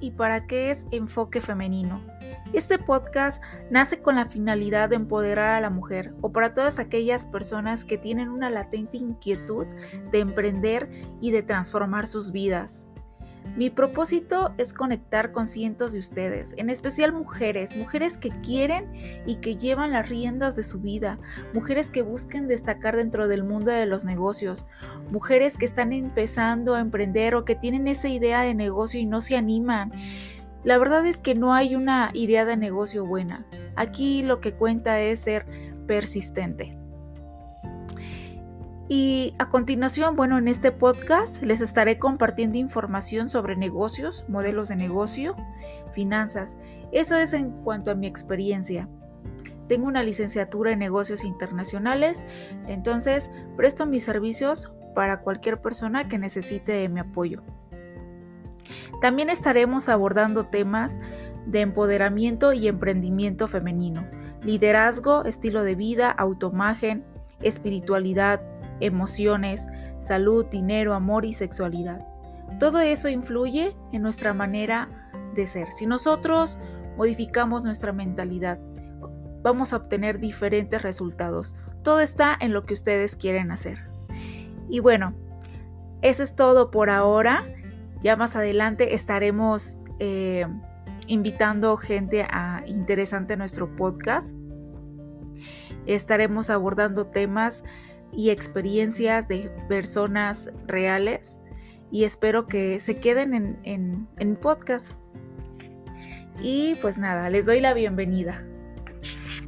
y para qué es Enfoque Femenino. Este podcast nace con la finalidad de empoderar a la mujer o para todas aquellas personas que tienen una latente inquietud de emprender y de transformar sus vidas. Mi propósito es conectar con cientos de ustedes, en especial mujeres que quieren y que llevan las riendas de su vida, mujeres que busquen destacar dentro del mundo de los negocios, mujeres que están empezando a emprender o que tienen esa idea de negocio y no se animan. La verdad es que no hay una idea de negocio buena. Aquí lo que cuenta es ser persistente. Y a continuación, en este podcast les estaré compartiendo información sobre negocios, modelos de negocio, finanzas. Eso es en cuanto a mi experiencia. Tengo una licenciatura en negocios internacionales, entonces presto mis servicios para cualquier persona que necesite de mi apoyo. También estaremos abordando temas de empoderamiento y emprendimiento femenino, liderazgo, estilo de vida, autoimagen, espiritualidad, emociones, salud, dinero, amor y sexualidad. Todo eso influye en nuestra manera de ser. Si nosotros modificamos nuestra mentalidad, vamos a obtener diferentes resultados. Todo está en lo que ustedes quieren hacer. Y eso es todo por ahora. Ya más adelante estaremos invitando gente interesante a nuestro podcast. Estaremos abordando temas y experiencias de personas reales y espero que se queden en podcast. Y pues nada, les doy la bienvenida.